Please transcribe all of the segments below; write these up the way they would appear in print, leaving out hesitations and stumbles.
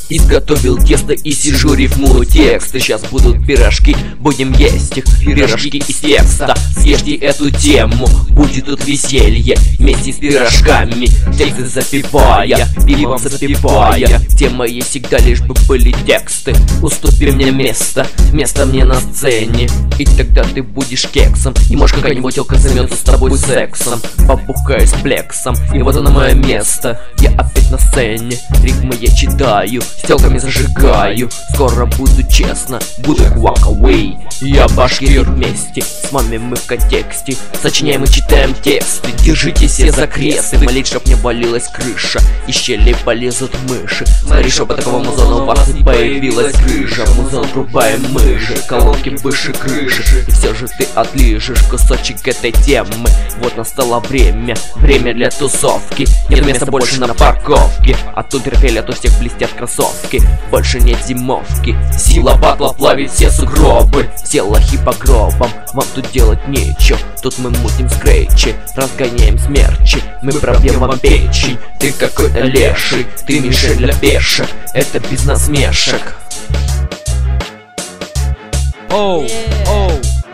Изготовил тесто и сижу рифмую тексты. Сейчас будут пирожки, будем есть их. Пирожки из текста, съешьте эту тему. Будет тут веселье вместе с пирожками. Тексты запивая, пивом запивая. Тема есть всегда, лишь бы были тексты. Уступи мне место мне на сцене. И тогда ты будешь кексом. И может какая-нибудь телка займется с тобой сексом. Побухаюсь плексом, и вот оно мое место. Я опять на сцене, рифмы я читаю, с телками зажигаю. Скоро буду честно, буду walk away. Я башкир вместе, с вами мы в контексте. Сочиняем и читаем тексты. Держитесь все за кресты. Молить, чтоб не валилась крыша, из щелей полезут мыши. Смотри, чтоб по такому музону у вас не появилась крыша. Музон рубаем мы же, колонки выше крыши. И все же ты отлижешь кусочек этой темы. Вот настало время для тусовки. Нет места больше на парковке. А тут терпели, а то всех блестят кроссовки. Больше нет зимовки. Сила батла плавит все сугробы. Все лохи по гробам, вам тут делать нечего. Тут мы мутим скретчи, разгоняем смерчи. Мы пробьем вам печень. Ты какой-то леший, ты мишень для пешек. Это без насмешек. Оу, оу.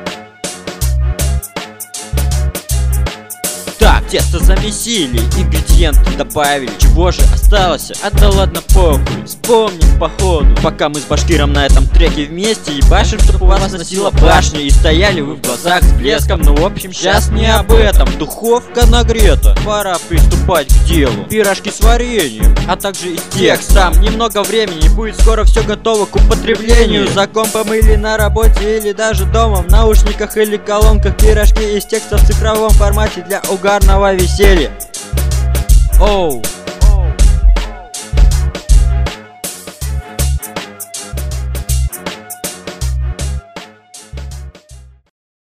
Так, тесто замесили, ингредиенты добавили. Чего же осталось? А да ладно похуй, вспомним по ходу. Пока мы с Башкиром на этом треке вместе ебашим, чтоб у вас носила башня. И стояли вы в глазах с блеском. Ну в общем сейчас не об этом. Духовка нагрета, пора приступать к делу. Пирожки с вареньем, а также и текстом. Немного времени, будет скоро все готово к употреблению. За компом или на работе, или даже дома, в наушниках или колонках. Пирожки из текста в цифровом формате для угарного веселья. Оу.